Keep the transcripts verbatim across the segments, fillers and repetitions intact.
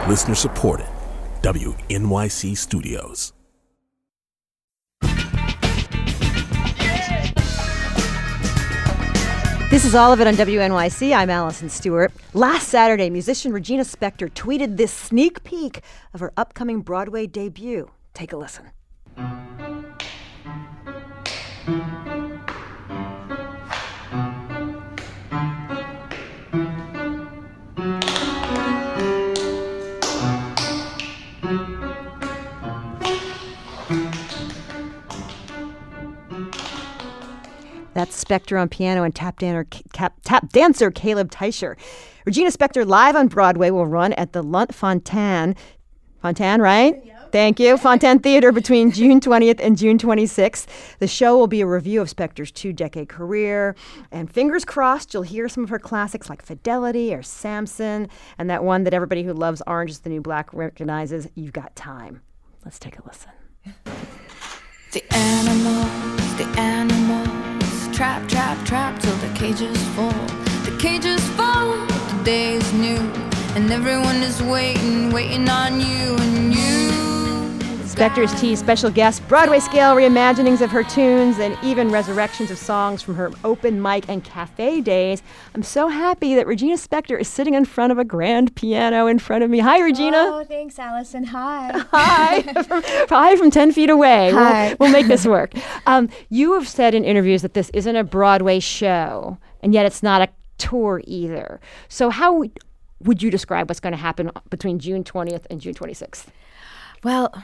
Listener supported. W N Y C Studios. This is all of it on W N Y C. I'm Allison Stewart. Last Saturday, musician Regina Spektor tweeted this sneak peek of her upcoming Broadway debut. Take a listen. That's Spektor on piano and tap, dancer, tap, tap dancer Caleb Teicher. Regina Spektor live on Broadway will run at the Lunt Fontanne. Fontanne, right? Yep. Thank you. Fontanne Theater between June twentieth and June twenty-sixth. The show will be a review of Spektor's two-decade career. And fingers crossed, you'll hear some of her classics like Fidelity or Samson, and that one that everybody who loves Orange is the New Black recognizes, You've Got Time. Let's take a listen. The animals, the animals, trap, trap, trap till the cages fall. The cages fall, the day is new, and everyone is waiting, waiting on you and you. Spektor's Tea special guest, Broadway scale reimaginings of her tunes, and even resurrections of songs from her open mic and cafe days. I'm so happy that Regina Spektor is sitting in front of a grand piano in front of me. Hi, Regina. Oh, thanks, Allison. Hi. Hi. from, hi from ten feet away. Hi. We'll, we'll make this work. Um, you have said in interviews that this isn't a Broadway show, and yet it's not a tour either. So how would you describe what's going to happen between June twentieth and June twenty-sixth? Well,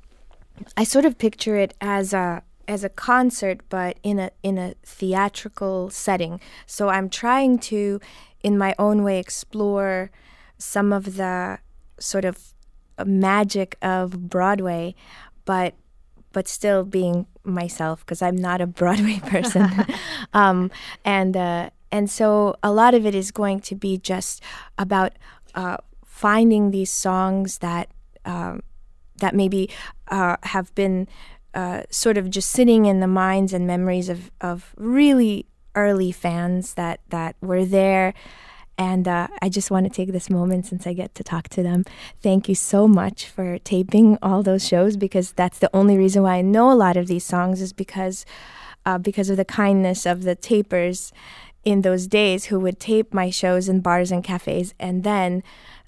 I sort of picture it as a as a concert, but in a in a theatrical setting. So I'm trying to, in my own way, explore some of the sort of magic of Broadway, but but still being myself, because I'm not a Broadway person. um, and uh, and so a lot of it is going to be just about uh, finding these songs that. Um, that maybe uh, have been uh, sort of just sitting in the minds and memories of, of really early fans that, that were there. And uh, I just want to take this moment, since I get to talk to them. Thank you so much for taping all those shows, because that's the only reason why I know a lot of these songs is because, uh, because of the kindness of the tapers in those days who would tape my shows in bars and cafes, and then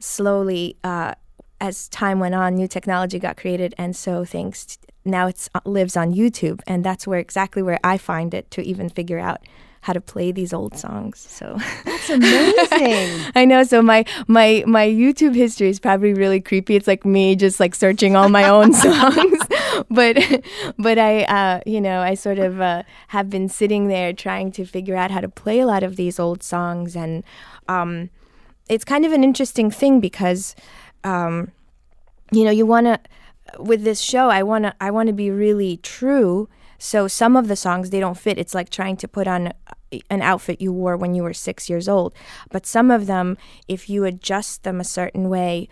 slowly uh, as time went on, new technology got created, and so thanks to, now it lives on YouTube, and that's where exactly where I find it to even figure out how to play these old songs. So that's amazing. I know. So my my my YouTube history is probably really creepy. It's like me just like searching all my own songs, but but I uh, you know I sort of uh, have been sitting there trying to figure out how to play a lot of these old songs, and um, it's kind of an interesting thing because. Um, you know, you want to, with this show, I want to, I want to be really true. So some of the songs, they don't fit. It's like trying to put on an outfit you wore when you were six years old. But some of them, if you adjust them a certain way,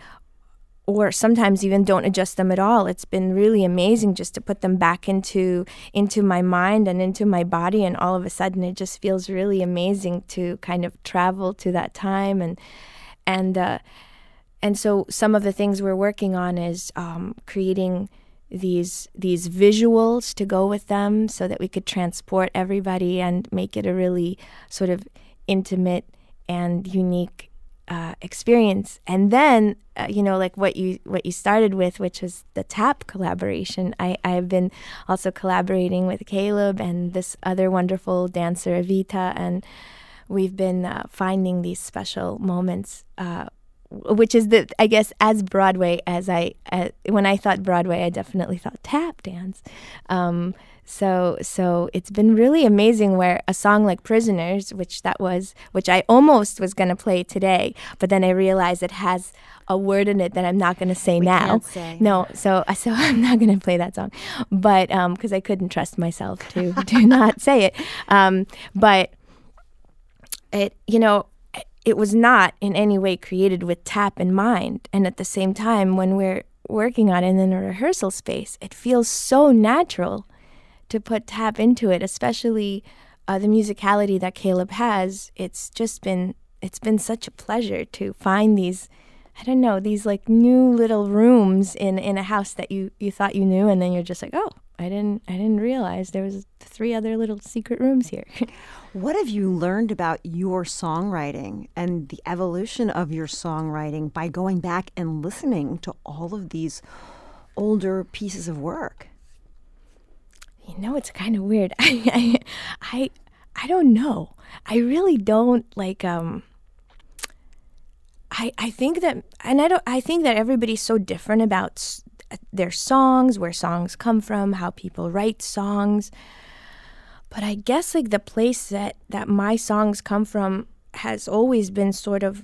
or sometimes even don't adjust them at all, it's been really amazing just to put them back into, into my mind and into my body. And all of a sudden, it just feels really amazing to kind of travel to that time. And, and, uh, And so some of the things we're working on is um, creating these these visuals to go with them so that we could transport everybody and make it a really sort of intimate and unique uh, experience. And then, uh, you know, like what you what you started with, which was the tap collaboration. I, I've been also collaborating with Caleb and this other wonderful dancer, Evita, and we've been uh, finding these special moments uh which is the, I guess, as Broadway as I, uh, when I thought Broadway, I definitely thought tap dance. Um, so, so it's been really amazing where a song like Prisoners, which that was, which I almost was going to play today, but then I realized it has a word in it that I'm not going to say we now. Can't say. No, so, so I'm not going to play that song, but, um, cause I couldn't trust myself to, to not say it. Um, but it, you know, it was not in any way created with tap in mind. And at the same time, when we're working on it in a rehearsal space, it feels so natural to put tap into it, especially uh, the musicality that Caleb has. It's just been, it's been such a pleasure to find these, I don't know, these like new little rooms in, in a house that you, you thought you knew, and then you're just like, oh, I didn't I didn't realize there was three other little secret rooms here. What have you learned about your songwriting and the evolution of your songwriting by going back and listening to all of these older pieces of work? You know, it's kind of weird. I, I, I, I don't know. I really don't like. Um, I, I think that, and I don't. I think that everybody's so different about s- their songs, where songs come from, how people write songs. But I guess like the place that, that my songs come from has always been sort of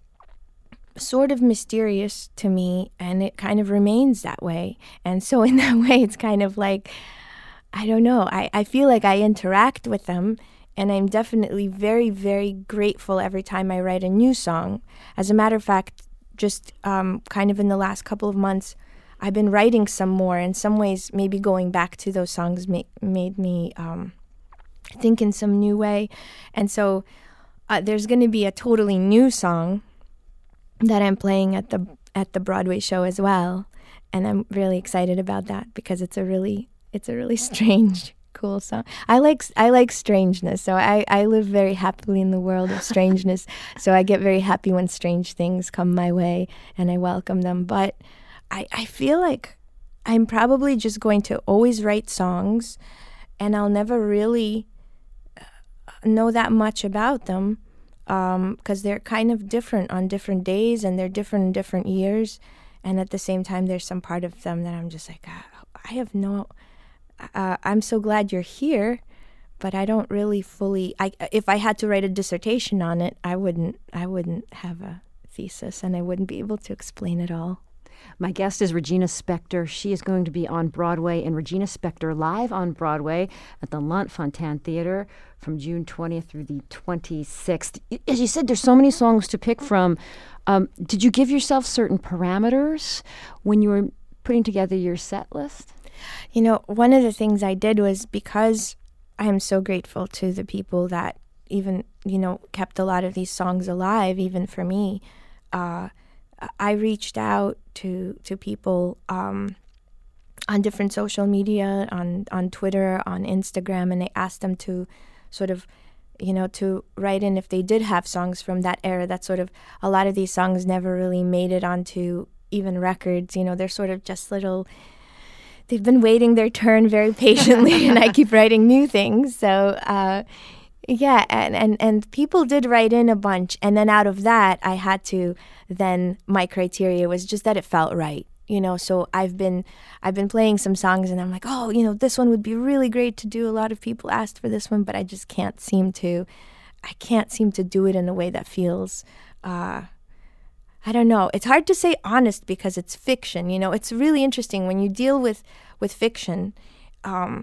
sort of mysterious to me, and it kind of remains that way. And so in that way, it's kind of like, I don't know, I, I feel like I interact with them, and I'm definitely very, very grateful every time I write a new song. As a matter of fact, just um, kind of in the last couple of months, I've been writing some more. In some ways, maybe going back to those songs ma- made me um, think in some new way. And so uh, there's going to be a totally new song that I'm playing at the at the Broadway show as well, and I'm really excited about that because it's a really it's a really strange, cool song. I like I like strangeness, so I, I live very happily in the world of strangeness. So I get very happy when strange things come my way, and I welcome them. But I I feel like I'm probably just going to always write songs, and I'll never really know that much about them. Because um, they're kind of different on different days, and they're different in different years. And at the same time, there's some part of them that I'm just like, ah, I have no, uh, I'm so glad you're here, but I don't really fully, I, if I had to write a dissertation on it, I wouldn't, I wouldn't have a thesis, and I wouldn't be able to explain it all. My guest is Regina Spektor. She is going to be on Broadway in Regina Spektor Live on Broadway at the Lunt Fontanne Theater from June twentieth through the twenty-sixth. As you said, there's so many songs to pick from. Um, did you give yourself certain parameters when you were putting together your set list? You know, one of the things I did was, because I am so grateful to the people that even, you know, kept a lot of these songs alive, even for me, uh, I reached out to to people um, on different social media, on, on Twitter, on Instagram, and I asked them to sort of, you know, to write in if they did have songs from that era. That sort of, a lot of these songs never really made it onto even records. You know, they're sort of just little, they've been waiting their turn very patiently, and I keep writing new things. So, uh, yeah, and, and, and people did write in a bunch, and then out of that, I had to, then my criteria was just that it felt right, you know. So I've been I've been playing some songs, and I'm like, oh, you know, this one would be really great to do. A lot of people asked for this one, but I just can't seem to, I can't seem to do it in a way that feels, uh, I don't know. It's hard to say honest because it's fiction, you know. It's really interesting when you deal with, with fiction. Um,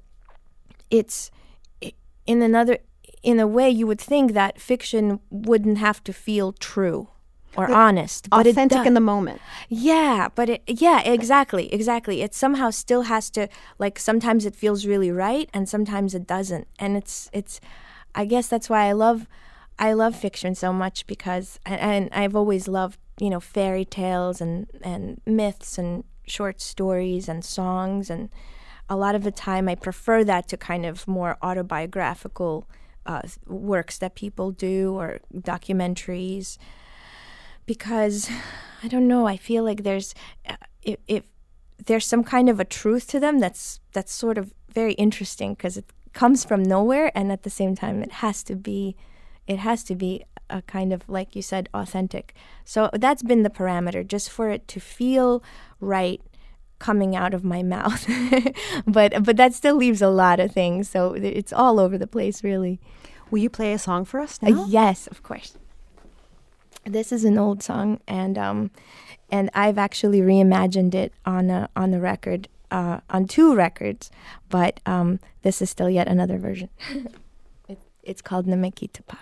it's in another, in a way, you would think that fiction wouldn't have to feel true or but honest, but authentic in the moment. Yeah, but it, yeah, exactly, exactly. It somehow still has to, like, sometimes it feels really right, and sometimes it doesn't. And it's it's, I guess that's why I love, I love fiction so much, because, and, and I've always loved, you know, fairy tales and and myths and short stories and songs, and a lot of the time I prefer that to kind of more autobiographical uh, works that people do, or documentaries. Because, I don't know, I feel like there's, if, if there's some kind of a truth to them that's that's sort of very interesting, because it comes from nowhere, and at the same time it has to be, it has to be a kind of, like you said, authentic. So that's been the parameter, just for it to feel right coming out of my mouth. but but that still leaves a lot of things, so it's all over the place, really. Will you play a song for us now? Uh, yes, of course. This is an old song, and um, and I've actually reimagined it on a, on the record, uh, on two records, but um, this is still yet another version. it, it's called Nemekitapa.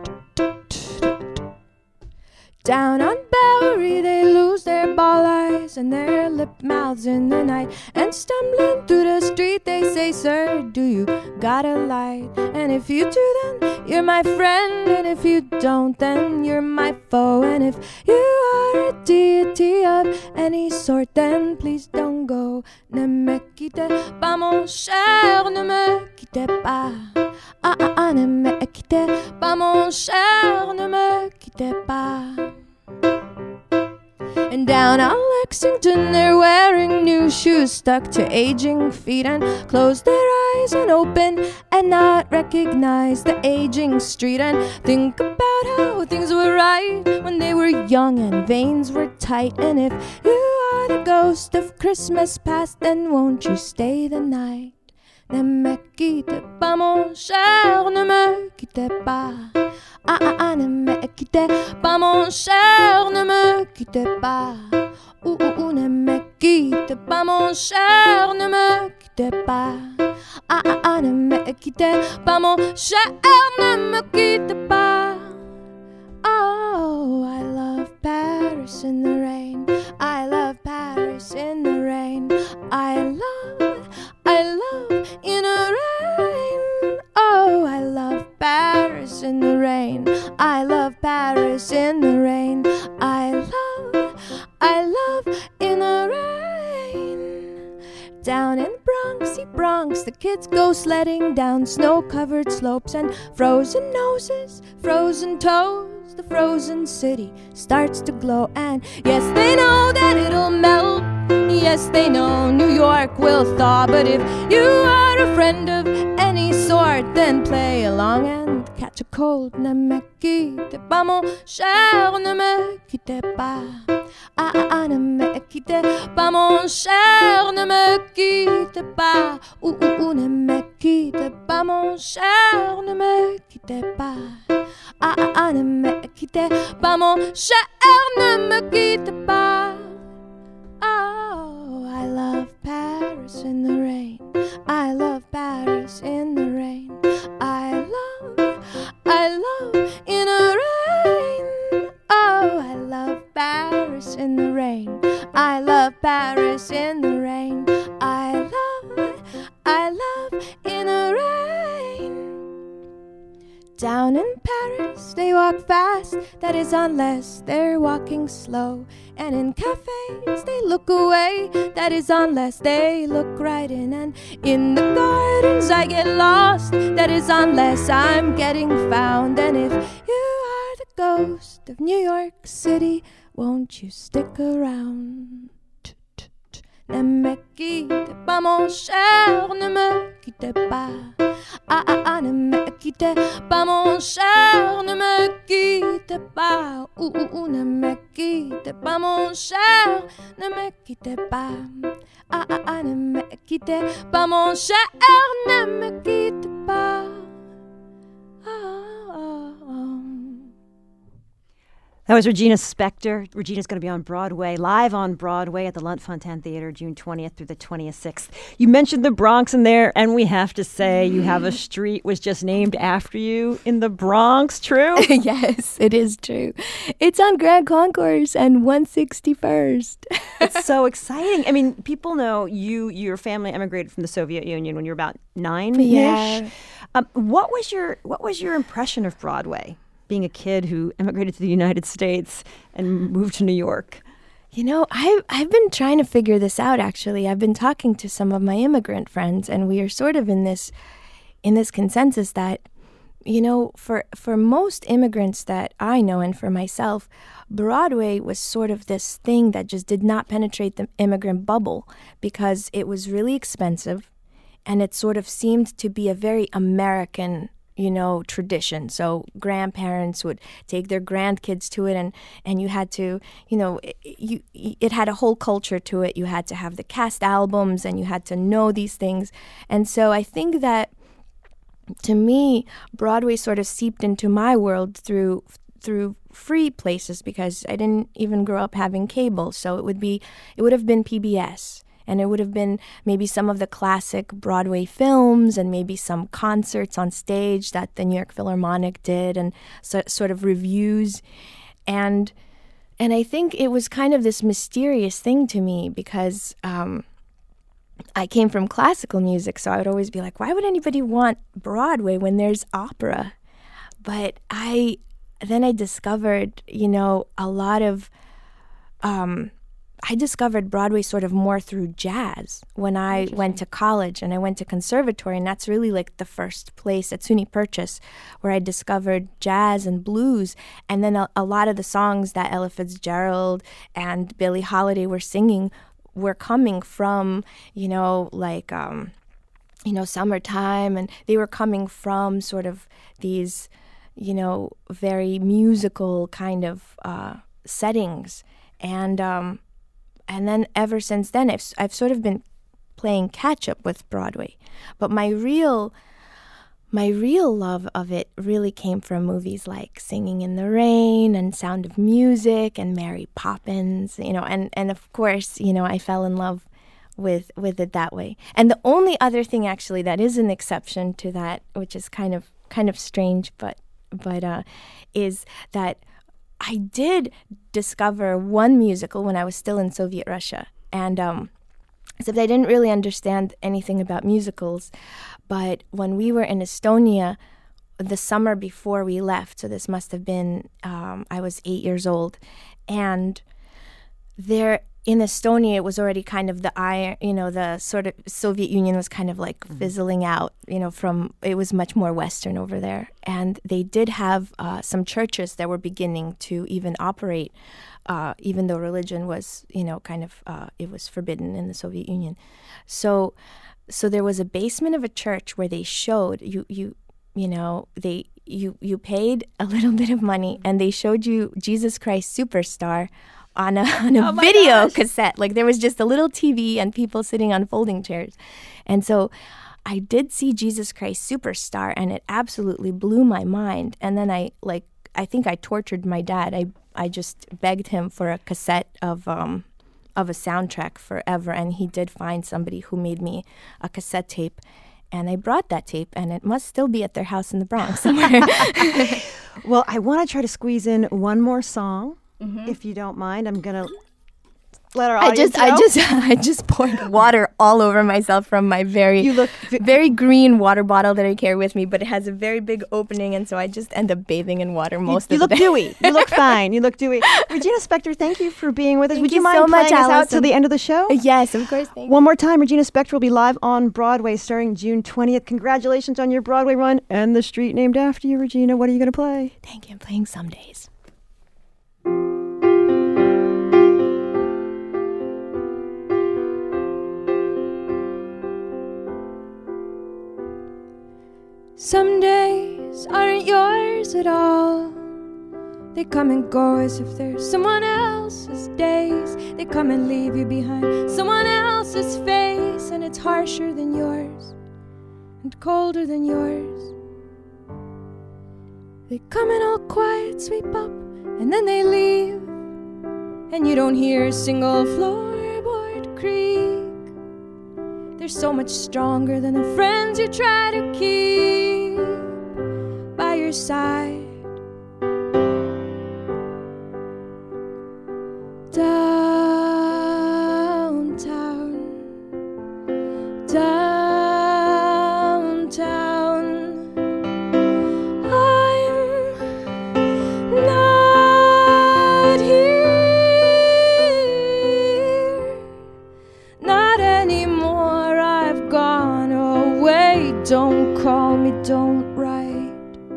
Down on Bowery, they lose their ball eyes. flowers and their lip mouths in the night. And stumbling through the street they say, sir, do you got a light? And if you do, then you're my friend, and if you don't, then you're my foe. And if you are a deity of any sort, then please don't go. Ne me quittez pas, mon cher, ne me quittez pas. Ah ah ah, ne me quittez pas, mon cher, ne me quittez pas. And down on Lexington they're wearing new shoes stuck to aging feet, and close their eyes and open and not recognize the aging street, and think about how things were right when they were young and veins were tight. And if you are the ghost of Christmas past, then won't you stay the night? Ne me quittez pas, mon cher, ne me quittez pas. Ah ah ah, ne me quittez pas, mon cher, ne me quittez pas. Ouh ouh ouh, ne me quittez pas, mon cher, ne me quittez pas. Ah ah ah, ne me quittez pas, mon cher, ne me quittez pas. Oh, I love Paris in the rain. I love Paris in the rain. I love, I love in the rain. Oh, I love Paris in the rain. I love Paris in the rain. I love, I love in the rain. Down in Bronxy Bronx, the kids go sledding down snow-covered slopes, and frozen noses, frozen toes. The frozen city starts to glow, and yes, they know that it'll melt. Yes, they know New York will thaw. But if you are a friend of any sort, then play along and catch a cold. Ne me quittez pas, mon cher, ne me quittez pas. Ah ah ah, ne me quittez pas, mon cher, ne me quittez pas. Ouh ouh ouh, ne me quittez pas, mon cher, ne me quittez pas. Ah ah ah, ne me quittez pas, mon cher, ne me quittez pas. Oh, I love Paris in the rain. I love Paris in the rain. I love, I love in the rain. Oh, I love Paris in the rain. I love Paris in the rain. I love, I love in the rain. Down in Paris they walk fast, that is unless they're walking slow. And in cafes they look away, that is unless they look right in. And in the gardens I get lost, that is unless I'm getting found. And if you are the ghost of New York City, won't you stick around? Ne me quittez pas, mon cher, ne me quittez pas. Ah ah ah, ne me quittez pas, mon cher, ne me quittez pas. Ouh ouh ouh, ne me quittez pas, mon cher, ne me quittez pas. Ah ah ah, ne me quittez pas, mon cher, ne me quittez pas. Ah, ah, ah. That was Regina Spektor. Regina's going to be on Broadway, live on Broadway at the Lunt-Fontanne Theater, June twentieth through the twenty-sixth. You mentioned the Bronx in there, and we have to say you have a street was just named after you in the Bronx, true? Yes, it is true. It's on Grand Concourse and one sixty-first. It's so exciting. I mean, people know you, your family emigrated from the Soviet Union when you were about nine-ish. Yeah. Um, what was your What was your impression of Broadway? Being a kid who immigrated to the United States and moved to New York? You know, I've, I've been trying to figure this out, actually. I've been talking to some of my immigrant friends, and we are sort of in this in this consensus that, you know, for, for most immigrants that I know and for myself, Broadway was sort of this thing that just did not penetrate the immigrant bubble because it was really expensive, and it sort of seemed to be a very American you know, tradition. So grandparents would take their grandkids to it, and, and you had to, you know, it, you it had a whole culture to it. You had to have the cast albums, and you had to know these things. And so I think that, to me, Broadway sort of seeped into my world through through free places because I didn't even grow up having cable. So it would be, it would have been P B S. And it would have been maybe some of the classic Broadway films and maybe some concerts on stage that the New York Philharmonic did and so, sort of reviews. And and I think it was kind of this mysterious thing to me because um, I came from classical music, so I would always be like, why would anybody want Broadway when there's opera? But I then I discovered, you know, a lot of, um, I discovered Broadway sort of more through jazz when I went to college and I went to conservatory, and that's really like the first place at SUNY Purchase where I discovered jazz and blues. And then a, a lot of the songs that Ella Fitzgerald and Billie Holiday were singing were coming from, you know, like, um, you know, Summertime, and they were coming from sort of these, you know, very musical kind of uh, settings. And, um, And then ever since then, I've, I've sort of been playing catch up with Broadway. But my real, my real love of it really came from movies like Singing in the Rain and Sound of Music and Mary Poppins, you know, and, and of course, you know, I fell in love with, with it that way. And the only other thing actually that is an exception to that, which is kind of, kind of strange, but, but, uh, is that I did discover one musical when I was still in Soviet Russia, and um, except I didn't really understand anything about musicals. But when we were in Estonia, the summer before we left, so this must have been, um, I was eight years old, and there in Estonia, it was already kind of the iron, you know, the sort of Soviet Union was kind of like mm-hmm. fizzling out, you know, from, it was much more Western over there. And they did have uh, some churches that were beginning to even operate, uh, even though religion was, you know, kind of, uh, it was forbidden in the Soviet Union. So, so there was a basement of a church where they showed, you, you, you know, they, you, you paid a little bit of money and they showed you Jesus Christ Superstar on a, on a oh video gosh. cassette. Like there was just a little T V and people sitting on folding chairs. And so I did see Jesus Christ Superstar, and it absolutely blew my mind. And then I, like, I think I tortured my dad. I, I just begged him for a cassette of um of a soundtrack forever, and he did find somebody who made me a cassette tape. And I brought that tape, and it must still be at their house in the Bronx somewhere. Well, I want to try to squeeze in one more song. Mm-hmm. If you don't mind, I'm gonna let our I audience just, know. I just, I just poured water all over myself from my very, you look v- very green water bottle that I carry with me, but it has a very big opening, and so I just end up bathing in water most you, of you the day. You look dewy. You look fine. You look dewy. Regina Spektor, thank you for being with us. Thank Would you, you mind so playing much, us out Allison. till the end of the show? Yes, of course. Thank One you. more time, Regina Spektor will be live on Broadway starting June twentieth. Congratulations on your Broadway run and the street named after you, Regina. What are you going to play? Thank you. I'm playing Some Days. Some days aren't yours at all. They come and go as if they're someone else's days. They come and leave you behind someone else's face, and it's harsher than yours and colder than yours. They come in all quiet, sweep up, and then they leave, and you don't hear a single floorboard creak. They're so much stronger than the friends you try to keep by your side. Downtown, downtown, I'm not here, not anymore. I've gone away. Don't call me, don't write.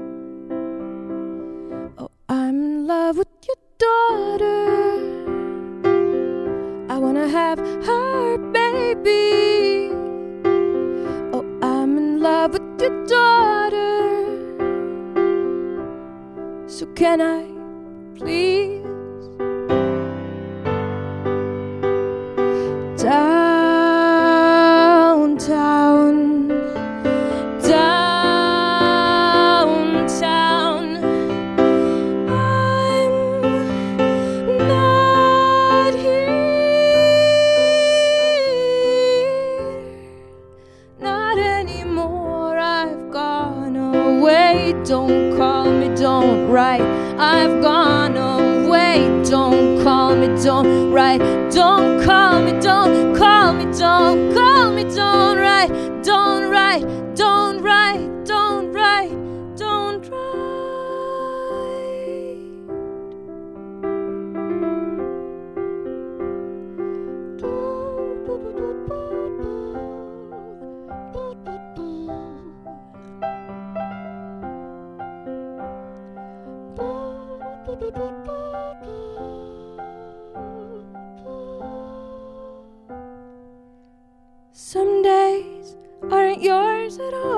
Oh, I'm in love with your daughter. I wanna have her baby. Oh, I'm in love with your daughter. So can I please? Downtown, downtown, I'm not here, not anymore. I've gone away. Don't call me, don't write. I've gone away. Don't call aren't yours at all.